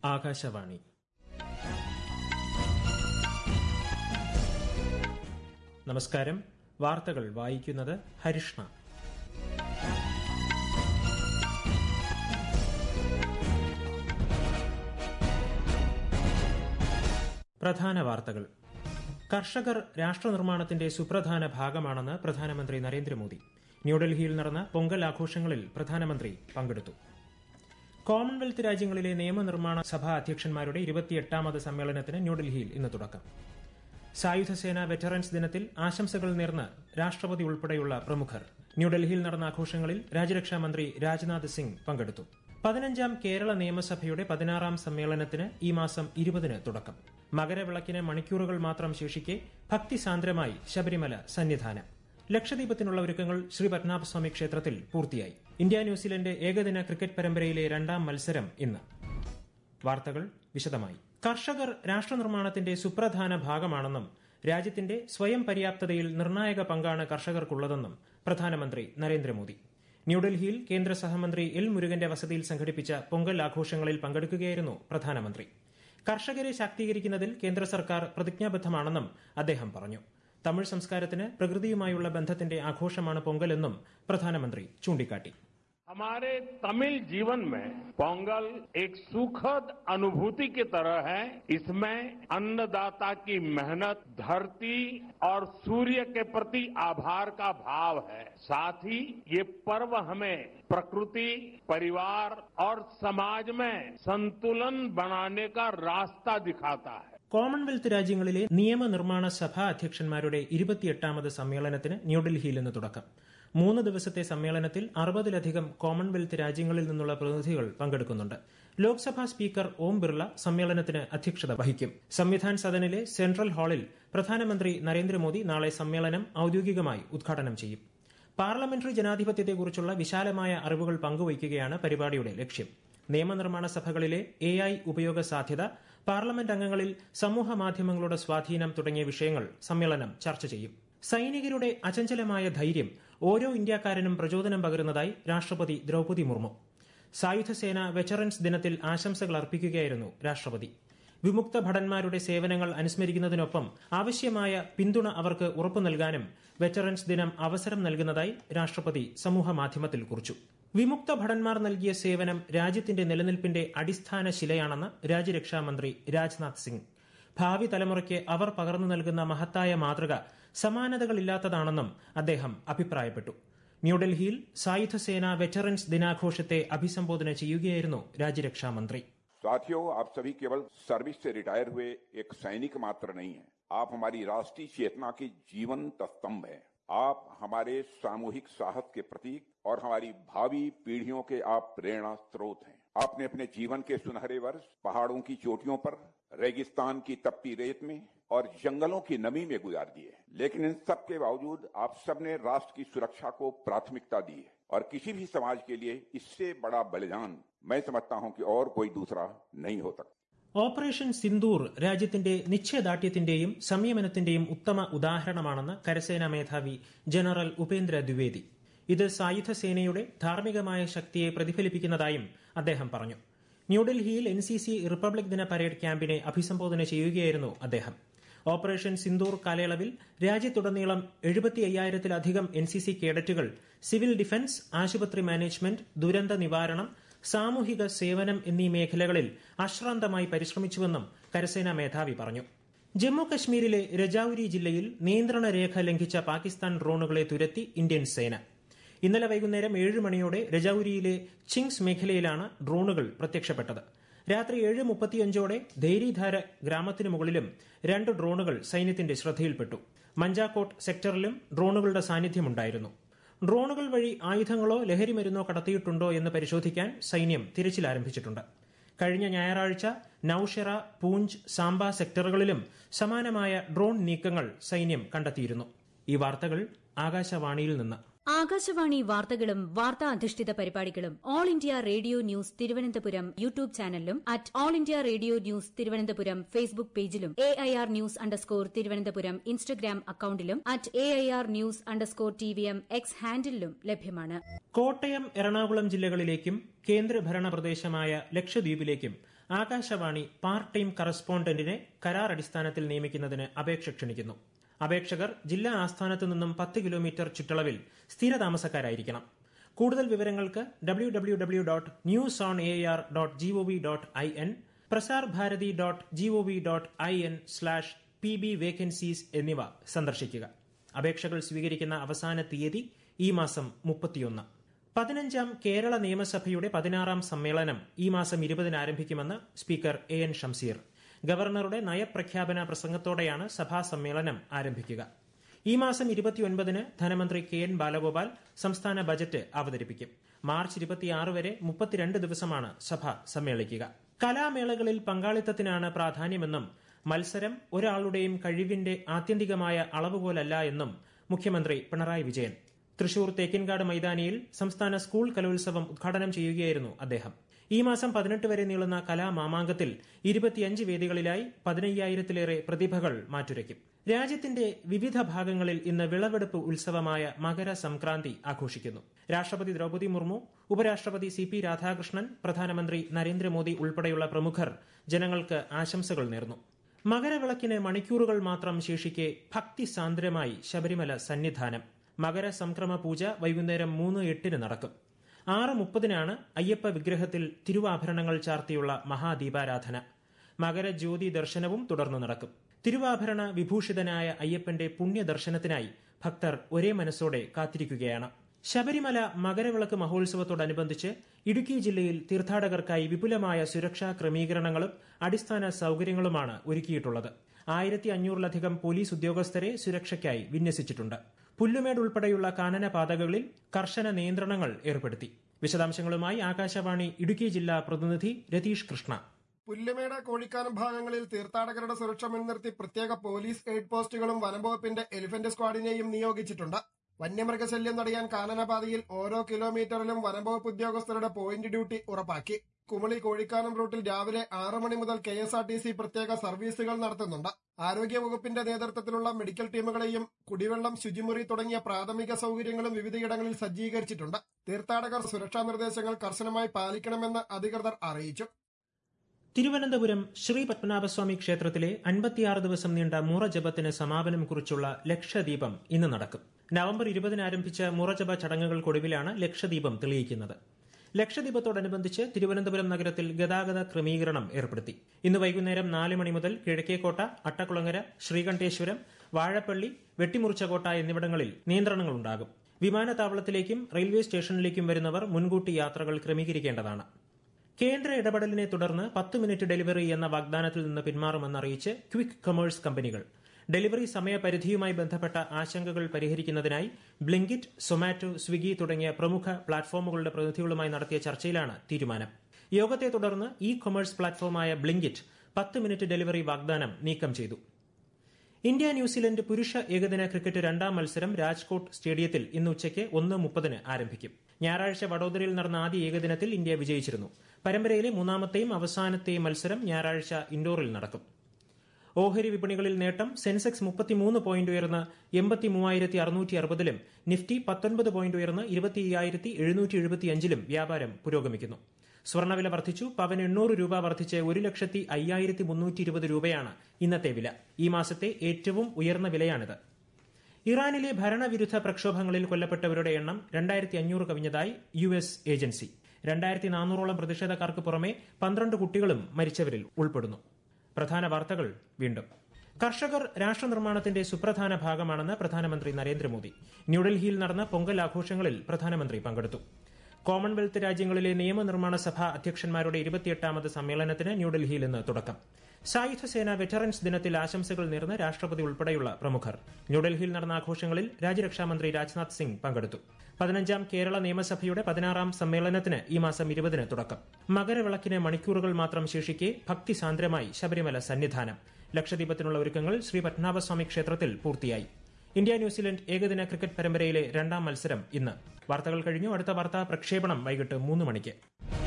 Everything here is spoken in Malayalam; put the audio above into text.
ആകാശവാണി. നമസ്കാരം. വാർത്തകൾ വായിക്കുന്നത് ഹരിഷ്ണ. പ്രധാന വാർത്തകൾ. കർഷകർ രാഷ്ട്രനിർമ്മാണത്തിന്റെ സുപ്രധാന ഭാഗമാണെന്ന് പ്രധാനമന്ത്രി നരേന്ദ്രമോദി. ന്യൂഡൽഹിയിൽ നടന്ന പൊങ്കൽ ആഘോഷങ്ങളിൽ പ്രധാനമന്ത്രി പങ്കെടുത്തു. കോമൺവെൽത്ത് രാജ്യങ്ങളിലെ നിയമനിർമ്മാണ സഭാ അധ്യക്ഷന്മാരുടെ 28ാമത് സമ്മേളനത്തിന് ന്യൂഡൽഹിയിൽ ഇന്ന് തുടക്കം. സായുധസേന വെറ്ററൻസ് ദിനത്തിൽ ആശംസകൾ നേർന്ന് രാഷ്ട്രപതി ഉൾപ്പെടെയുള്ള പ്രമുഖർ. ന്യൂഡൽഹിയിൽ നടന്ന ആഘോഷങ്ങളിൽ രാജ്യരക്ഷാമന്ത്രി രാജ്നാഥ് സിംഗ് പങ്കെടുത്തു. 15ാം കേരള നിയമസഭയുടെ 16ാം സമ്മേളനത്തിന് ഈ മാസം 20-ന് തുടക്കം. മകരവിളക്കിന് മണിക്കൂറുകൾ മാത്രം ശേഷിക്കെ ഭക്തിസാന്ദ്രമായി ശബരിമല സന്നിധാനം. ലക്ഷദ്വീപത്തിനുള്ള ഒരുക്കങ്ങൾ ശ്രീ പത്മനാഭസ്വാമി ക്ഷേത്രത്തിൽ പൂർത്തിയായി. ഇന്ത്യ ന്യൂസിലൻഡ് ഏകദിന ക്രിക്കറ്റ് പരമ്പരയിലെ 2ാം മത്സരം ഇന്ന്. വാർത്തകൾ വിശദമായി. കർഷകർ രാഷ്ട്രനിർമ്മാണത്തിന്റെ സുപ്രധാന ഭാഗമാണെന്നും രാജ്യത്തിന്റെ സ്വയം പര്യാപ്തതയിൽ നിർണായക പങ്കാണ് കർഷകർക്കുള്ളതെന്നും പ്രധാനമന്ത്രി നരേന്ദ്രമോദി. ന്യൂഡൽഹിയിൽ കേന്ദ്ര സഹമന്ത്രി എൽ മുരുകന്റെ വസതിയിൽ സംഘടിപ്പിച്ച പൊങ്കൽ ആഘോഷങ്ങളിൽ പങ്കെടുക്കുകയായിരുന്നു പ്രധാനമന്ത്രി. കർഷകരെ ശാക്തീകരിക്കുന്നതിൽ കേന്ദ്ര സർക്കാർ പ്രതിജ്ഞാബദ്ധമാണെന്നും അദ്ദേഹം പറഞ്ഞു. തമിഴ് സംസ്കാരത്തിന് പ്രകൃതിയുമായുള്ള ബന്ധത്തിന്റെ ആഘോഷമാണ് പൊങ്കലെന്നും പ്രധാനമന്ത്രി ചൂണ്ടിക്കാട്ടി. हमारे तमिल जीवन में पोंगल एक सुखद अनुभूति की तरह है. इसमें अन्नदाता की मेहनत, धरती और सूर्य के प्रति आभार का भाव है. साथ ही ये पर्व हमें प्रकृति, परिवार और समाज में संतुलन बनाने का रास्ता दिखाता है. കോമൺവെൽത്ത് രാജ്യങ്ങളിലെ നിയമനിർമ്മാണ സഭാ അധ്യക്ഷന്മാരുടെ 28ാമത് സമ്മേളനത്തിന് ന്യൂഡൽഹിയിൽ ഇന്ന് തുടക്കം. 3 ദിവസത്തെ സമ്മേളനത്തിൽ 60-ലധികം കോമൺവെൽത്ത് രാജ്യങ്ങളിൽ നിന്നുള്ള പ്രതിനിധികൾ പങ്കെടുക്കുന്നുണ്ട്. ലോക്സഭാ സ്പീക്കർ ഓം ബിർള സമ്മേളനത്തിന് അധ്യക്ഷത വഹിക്കും. സംവിധാൻ സദനിലെ സെൻട്രൽ ഹാളിൽ പ്രധാനമന്ത്രി നരേന്ദ്രമോദി നാളെ സമ്മേളനം ഔദ്യോഗികമായി ഉദ്ഘാടനം ചെയ്യും. പാർലമെന്ററി ജനാധിപത്യത്തെക്കുറിച്ചുള്ള വിശാലമായ അറിവുകൾ പങ്കുവയ്ക്കുകയാണ് പരിപാടിയുടെ ലക്ഷ്യം. നിയമനിർമ്മാണ സഭകളിലെ AI ഉപയോഗ സാധ്യത, പാർലമെന്റ് അംഗങ്ങളിൽ സമൂഹ മാധ്യമങ്ങളുടെ സ്വാധീനം തുടങ്ങിയ വിഷയങ്ങൾ സമ്മേളനം ചർച്ച ചെയ്യും. സൈനികരുടെ അചഞ്ചലമായ ധൈര്യം ഓരോ ഇന്ത്യക്കാരനും പ്രചോദനം പകരുന്നതായി രാഷ്ട്രപതി ദ്രൌപദി മുർമു. സായുധസേന വെറ്ററൻസ് ദിനത്തിൽ ആശംസകൾ അർപ്പിക്കുകയായിരുന്നു രാഷ്ട്രപതി. വിമുക്ത ഭടന്മാരുടെ സേവനങ്ങൾ അനുസ്മരിക്കുന്നതിനൊപ്പം ആവശ്യമായ പിന്തുണ അവർക്ക് ഉറപ്പു നൽകാനും വെറ്ററൻസ് ദിനം അവസരം നൽകുന്നതായി രാഷ്ട്രപതി സമൂഹമാധ്യമത്തിൽ കുറിച്ചു. വിമുക്ത ഭടന്മാർ നൽകിയ സേവനം രാജ്യത്തിന്റെ നിലനിൽപ്പിന്റെ അടിസ്ഥാന ശിലയാണെന്ന് രാജ്യരക്ഷാമന്ത്രി രാജ്നാഥ് സിംഗ്. ഭാവി തലമുറയ്ക്ക് അവർ പകർന്നു നൽകുന്ന മഹത്തായ മാതൃക സമാനതകളില്ലാത്തതാണെന്നും അദ്ദേഹം അഭിപ്രായപ്പെട്ടു. ന്യൂഡൽഹിയിൽ സായുധസേന വെറ്ററൻസ് ദിനാഘോഷത്തെ അഭിസംബോധന ചെയ്യുകയായിരുന്നു രാജ്യരക്ഷാമന്ത്രി. साथियों, आप सभी केवल सर्विस से रिटायर हुए एक सैनिक मात्र नहीं हैं. आप हमारी राष्ट्रीय चेतना की जीवंत स्तंभ हैं. आप हमारे सामूहिक साहस के प्रतीक और हमारी भावी पीढ़ियों के आप प्रेरणा स्रोत हैं. आपने अपने जीवन के सुनहरे वर्ष पहाड़ों की चोटियों पर, रेगिस्तान की तपती रेत में और जंगलों की नमी में गुजार दिए. लेकिन इन सब के बावजूद आप सबने राष्ट्र की सुरक्षा को प्राथमिकता दी है. और किसी भी समाज के लिए इससे बड़ा बलिदान मैं समझता हूं कि और कोई दूसरा नहीं हो सकता. ഓപ്പറേഷൻ സിന്ദൂർ രാജ്യത്തിന്റെ നിശ്ചയദാർഢ്യത്തിന്റെയും സംയമനത്തിന്റെയും ഉത്തമ ഉദാഹരണമാണെന്ന് കരസേനാ മേധാവി ജനറൽ ഉപേന്ദ്ര ദ്വിവേദി. ഇത് സായുധസേനയുടെ ധാർമ്മികമായ ശക്തിയെ പ്രതിഫലിപ്പിക്കുന്നതായും അദ്ദേഹം പറഞ്ഞു. ന്യൂഡൽഹിയിൽ NCC റിപ്പബ്ലിക് ദിന പരേഡ് ക്യാമ്പിനെ അഭിസംബോധന ചെയ്യുകയായിരുന്നു അദ്ദേഹം. ഓപ്പറേഷൻ സിന്ദൂർ കാലയളവിൽ രാജ്യത്തുടനീളം 75,000-ലധികം NCC കേഡറ്റുകൾ സിവിൽ ഡിഫൻസ്, ആശുപത്രി മാനേജ്മെന്റ്, ദുരന്ത നിവാരണം, സാമൂഹിക സേവനം എന്നീ മേഖലകളിൽ അശ്രാന്തമായി പരിശ്രമിച്ചുവെന്നും കരസേനാ മേധാവി പറഞ്ഞു. ജമ്മു കശ്മീരിലെ രജൌരി ജില്ലയിൽ നിയന്ത്രണ രേഖ ലംഘിച്ച പാകിസ്ഥാൻ ഡ്രോണുകളെ തുരത്തി ഇന്ത്യൻ സേന. ഇന്നലെ വൈകുന്നേരം 7 മണിയോടെ രജൌരിയിലെ ചിങ്സ് മേഖലയിലാണ് ഡ്രോണുകൾ പ്രത്യക്ഷപ്പെട്ടത്. രാത്രി 7:35ഓടെ ധേരിധാര ഗ്രാമത്തിനു മുകളിലും 2 ഡ്രോണുകൾ സൈന്യത്തിന്റെ ശ്രദ്ധയിൽപ്പെട്ടു. മഞ്ചാക്കോട്ട് സെക്ടറിലും ഡ്രോണുകളുടെ സാന്നിധ്യമുണ്ടായിരുന്നു. ഡ്രോണുകൾ വഴി ആയുധങ്ങളോ ലഹരിമരുന്നോ കടത്തിയിട്ടുണ്ടോ എന്ന് പരിശോധിക്കാൻ സൈന്യം തിരച്ചിൽ ആരംഭിച്ചിട്ടുണ്ട്. കഴിഞ്ഞ ഞായറാഴ്ച നൌഷെറ, പൂഞ്ച്, സാംബ സെക്ടറുകളിലും സമാനമായ ഡ്രോൺ നീക്കങ്ങൾ സൈന്യം കണ്ടെത്തിയിരുന്നു. ഈ വാർത്തകൾ ആകാശവാണിയിൽ നിന്ന്. ആകാശവാണി വാർത്തകളും വാർത്താ അധിഷ്ഠിത പരിപാടികളും All India Radio news Thiruvananthapuram YouTube ചാനലിലും at All India Radio news Thiruvananthapuram Facebook പേജിലും AIR ന്യൂസ് _ തിരുവനന്തപുരം ഇൻസ്റ്റഗ്രാം അക്കൌണ്ടിലും at AIR news _ TVM X ഹാൻഡിലും ലഭ്യമാണ്. കോട്ടയം, എറണാകുളം ജില്ലകളിലേക്കും കേന്ദ്രഭരണ പ്രദേശമായ ലക്ഷദ്വീപിലേക്കും ആകാശവാണി പാർട്ട് ടൈം കറസ്പോണ്ടന്റിനെ കരാർ അടിസ്ഥാനത്തിൽ നിയമിക്കുന്നതിന് അപേക്ഷ ക്ഷണിക്കുന്നു. അപേക്ഷകർ ജില്ലാ ആസ്ഥാനത്ത് നിന്നും 10 കിലോമീറ്റർ ചുറ്റളവിൽ സ്ഥിരതാമസക്കാരായിരിക്കണം. കൂടുതൽ വിവരങ്ങൾക്ക് www.newsonair.gov.in, prasarbharati.gov.in/pbvacancies എന്നിവ സന്ദർശിക്കുക. അപേക്ഷകൾ സ്വീകരിക്കുന്ന അവസാന തീയതി ഈ മാസം 31. 15ാം കേരള നിയമസഭയുടെ 16ാം സമ്മേളനം ഈ മാസം 20 ആരംഭിക്കുമെന്ന് സ്പീക്കർ AN ഷംസീർ. ഗവർണറുടെ നയപ്രഖ്യാപന പ്രസംഗത്തോടെയാണ് സഭാ സമ്മേളനം ആരംഭിക്കുക. ഈ മാസം 29 ധനമന്ത്രി KN ബാലഗോപാൽ സംസ്ഥാന ബജറ്റ് അവതരിപ്പിക്കും. മാർച്ച് 26 വരെ 32 ദിവസമാണ് സഭ സമ്മേളിക്കുക. കലാമേളകളിൽ പങ്കാളിത്തത്തിനാണ് പ്രാധാന്യമെന്നും മത്സരം ഒരാളുടെയും കഴിവിന്റെ ആത്യന്തികമായ അളവുകോലല്ല എന്നും മുഖ്യമന്ത്രി പിണറായി വിജയൻ. തൃശൂർ തേക്കിൻകാട് മൈതാനിയിൽ സംസ്ഥാന സ്കൂൾ കലോത്സവം ഉദ്ഘാടനം ചെയ്യുകയായിരുന്നു അദ്ദേഹം. ഈ മാസം 18 വരെ നീളുന്ന കലാമാമാങ്കത്തിൽ 25 വേദികളിലായി 15,000-ലേറെ പ്രതിഭകൾ മാറ്റുരയ്ക്കും. രാജ്യത്തിന്റെ വിവിധ ഭാഗങ്ങളിൽ ഇന്ന് വിളവെടുപ്പ് ഉത്സവമായ മകരസംക്രാന്തി ആഘോഷിക്കുന്നു. രാഷ്ട്രപതി ദ്രൌപദി മുർമു, ഉപരാഷ്ട്രപതി CP രാധാകൃഷ്ണൻ, പ്രധാനമന്ത്രി നരേന്ദ്രമോദി ഉൾപ്പെടെയുള്ള പ്രമുഖർ ജനങ്ങൾക്ക് ആശംസകൾ നേർന്നു. മകരവിളക്കിന് മണിക്കൂറുകൾ മാത്രം ശേഷിക്കെ ഭക്തിസാന്ദ്രമായി ശബരിമല സന്നിധാനം. മകരസംക്രമ പൂജ വൈകുന്നേരം 3:08 നടക്കും. 6:30 അയ്യപ്പ വിഗ്രഹത്തിൽ തിരുവാഭരണങ്ങൾ ചാർത്തിയുള്ള മഹാദീപാരാധന. മകരജ്യോതി ദർശനവും തുടർന്ന് നടക്കും. തിരുവാഭരണ വിഭൂഷിതനായ അയ്യപ്പന്റെ പുണ്യദർശനത്തിനായി ഭക്തർ ഒരേ മനസ്സോടെ കാത്തിരിക്കുകയാണ്. ശബരിമല മകരവിളക്ക് മഹോത്സവത്തോടനുബന്ധിച്ച് ഇടുക്കി ജില്ലയിൽ തീർത്ഥാടകർക്കായി വിപുലമായ സുരക്ഷാ ക്രമീകരണങ്ങളും അടിസ്ഥാന സൌകര്യങ്ങളുമാണ് ഒരുക്കിയിട്ടുള്ളത്. 1500-ലധികം പോലീസ് ഉദ്യോഗസ്ഥരെ സുരക്ഷയ്ക്കായി വിന്യസിച്ചിട്ടുണ്ട്. പുല്ലുമേട് ഉൾപ്പെടെയുള്ള കാനന പാതകളിൽ കർശന നിയന്ത്രണങ്ങൾ ഏർപ്പെടുത്തി. വിശദാംശങ്ങളുമായി ആകാശവാണി ഇടുക്കി ജില്ലാ പ്രതിനിധി രതീഷ് കൃഷ്ണ. പുല്ലുമേട്, കോഴിക്കാനം ഭാഗങ്ങളിൽ തീർത്ഥാടകരുടെ സുരക്ഷ മുൻനിർത്തി പ്രത്യേക പോലീസ് എയ്ഡ് പോസ്റ്റുകളും വനംവകുപ്പിന്റെ എലിഫന്റ് സ്ക്വാഡിനെയും നിയോഗിച്ചിട്ടുണ്ട്. വന്യമൃഗശല്യം തടയാൻ കാനനപാതയിൽ ഓരോ കിലോമീറ്ററിലും വനംവകുപ്പ് ഉദ്യോഗസ്ഥരുടെ പോയിന്റ് ഡ്യൂട്ടി ഉറപ്പാക്കി. കുമളി കോഴിക്കാനം റൂട്ടിൽ രാവിലെ 6 മണി മുതൽ KSRTC പ്രത്യേക സർവീസുകൾ നടത്തുന്നുണ്ട്. ആരോഗ്യവകുപ്പിന്റെ നേതൃത്വത്തിലുള്ള മെഡിക്കൽ ടീമുകളെയും കുടിവെള്ളം, ശുചിമുറി തുടങ്ങിയ പ്രാഥമിക സൌകര്യങ്ങളും വിവിധയിടങ്ങളിൽ സജ്ജീകരിച്ചിട്ടുണ്ട്. തീർത്ഥാടകർ സുരക്ഷാ നിർദ്ദേശങ്ങൾ കർശനമായി പാലിക്കണമെന്ന് അധികൃതർ അറിയിച്ചു. തിരുവനന്തപുരം ശ്രീ പത്മനാഭസ്വാമി ക്ഷേത്രത്തിലെ 56 ദിവസം നീണ്ട മുറജപത്തിന് സമാപനം കുറിച്ചുള്ള ലക്ഷദീപം ഇന്ന് നടക്കും. നവംബർ 20 ആരംഭിച്ച മുറജപ ചടങ്ങുകൾക്കൊടുവിലാണ് ലക്ഷദീപം തെളിയിക്കുന്നത്. ലക്ഷദീപത്തോടനുബന്ധിച്ച് തിരുവനന്തപുരം നഗരത്തിൽ ഗതാഗത ക്രമീകരണം ഏർപ്പെടുത്തി. ഇന്ന് വൈകുന്നേരം 4 മണി മുതൽ കിഴക്കേക്കോട്ട, അട്ടക്കുളങ്ങര, ശ്രീകണ്ഠേശ്വരം, വാഴപ്പള്ളി, വെട്ടിമുറിച്ചകോട്ട എന്നിവിടങ്ങളിൽ നിയന്ത്രണങ്ങളുണ്ടാകും. വിമാനത്താവളത്തിലേക്കും റെയിൽവേ സ്റ്റേഷനിലേക്കും വരുന്നവർ മുൻകൂട്ടി യാത്രകൾ ക്രമീകരിക്കേണ്ടതാണ്. കേന്ദ്ര ഇടപെടലിനെ തുടർന്ന് 10 മിനിറ്റ് ഡെലിവറി എന്ന വാഗ്ദാനത്തിൽ നിന്ന് പിന്മാറുമെന്നറിയിച്ച് ക്വിക്ക് കൊമേഴ്സ് കമ്പനികൾ. ഡെലിവറി സമയപരിധിയുമായി ബന്ധപ്പെട്ട ആശങ്കകൾ പരിഹരിക്കുന്നതിനായി ബ്ലിങ്കിറ്റ്, സൊമാറ്റോ, സ്വിഗ്ഗി തുടങ്ങിയ പ്രമുഖ പ്ലാറ്റ്ഫോമുകളുടെ പ്രതിനിധികളുമായി നടത്തിയ ചർച്ചയിലാണ് തീരുമാനം. യോഗത്തെ തുടർന്ന് കൊമേഴ്സ് പ്ലാറ്റ്ഫോമായ ബ്ലിങ്കിറ്റ് 10 മിനിറ്റ് ഡെലിവറി വാഗ്ദാനം നീക്കം ചെയ്തു. ഇന്ത്യ ന്യൂസിലൻഡ് പുരുഷ ഏകദിന ക്രിക്കറ്റ് 2ാം മത്സരം രാജ്കോട്ട് സ്റ്റേഡിയത്തിൽ ഇന്ന് ഉച്ചയ്ക്ക് 1:30 ആരംഭിക്കും. ഞായറാഴ്ച വഡോദരയിൽ നടന്ന ആദ്യ ഏകദിനത്തിൽ ഇന്ത്യ വിജയിച്ചിരുന്നു. പരമ്പരയിലെ 3ാമത്തെയും അവസാനത്തെയും മത്സരം ഞായറാഴ്ച ഇൻഡോറിൽ നടക്കും. ഓഹരി വിപണികളിൽ നേട്ടം. സെൻസെക്സ് 33 പോയിന്റ് ഉയർന്ന് 83,660-ലും നിഫ്റ്റി 19 പോയിന്റ് ഉയർന്ന് 25,775-ലും വ്യാപാരം പുരോഗമിക്കുന്നു. സ്വർണ്ണവില വർദ്ധിച്ചു. പവന് 800 രൂപ വർദ്ധിച്ച് 1,05,320 രൂപയാണ് ഇന്നത്തെ വില. ഈ മാസത്തെ ഏറ്റവും ഉയർന്ന വിലയാണിത്. ഇറാനിലെ ഭരണവിരുദ്ധ പ്രക്ഷോഭങ്ങളിൽ കൊല്ലപ്പെട്ടവരുടെ എണ്ണം 2,500 കവിഞ്ഞതായി US ഏജൻസി. 2,400-ഓളം പ്രതിഷേധക്കാർക്ക് പുറമെ 12 കുട്ടികളും മരിച്ചവരിൽ ഉൾപ്പെടുന്നു. പ്രധാന വാർത്തകൾ വീണ്ടും. കർഷകർ രാഷ്ട്രനിർമ്മാണത്തിന്റെ സുപ്രധാന ഭാഗമാണെന്ന് പ്രധാനമന്ത്രി നരേന്ദ്രമോദി. ന്യൂഡൽഹിയിൽ നടന്ന പൊങ്കൽ ആഘോഷങ്ങളിൽ പ്രധാനമന്ത്രി പങ്കെടുത്തു. കോമൺവെൽത്ത് രാജ്യങ്ങളിലെ നിയമനിർമ്മാണ സഭാ അധ്യക്ഷന്മാരുടെ 28ാമത് സമ്മേളനത്തിന് ന്യൂഡൽഹിയിൽ ഇന്ന് തുടക്കം. സായുധ സേന വെറ്ററൻസ് ദിനത്തിൽ ആശംസകൾ നേർന്ന് രാഷ്ട്രപതി ഉൾപ്പെടെയുള്ള പ്രമുഖർ. ന്യൂഡൽഹിയിൽ നടന്ന ആഘോഷങ്ങളിൽ രാജ്യരക്ഷാമന്ത്രി രാജ്നാഥ് സിംഗ് പങ്കെടുത്തു. 15ാം കേരള നിയമസഭയുടെ 16ാം സമ്മേളനത്തിന് ഈ മാസം 20 തുടക്കം. മകരവിളക്കിന് മണിക്കൂറുകൾ മാത്രം ശേഷിക്കെ ഭക്തിസാന്ദ്രമായി ശബരിമല സന്നിധാനം. ലക്ഷദ്വീപത്തിനുള്ള ഒരുക്കങ്ങൾ ശ്രീ പത്മനാഭസ്വാമി ക്ഷേത്രത്തിൽ പൂർത്തിയായി. ഇന്ത്യ ന്യൂസിലൻഡ് ഏകദിന ക്രിക്കറ്റ് പരമ്പരയിലെ 2ാം മത്സരം ഇന്ന്. വാർത്തകൾ കഴിഞ്ഞു. അടുത്ത വാർത്താ പ്രക്ഷേപണം വൈകിട്ട് 3 മണിക്ക്.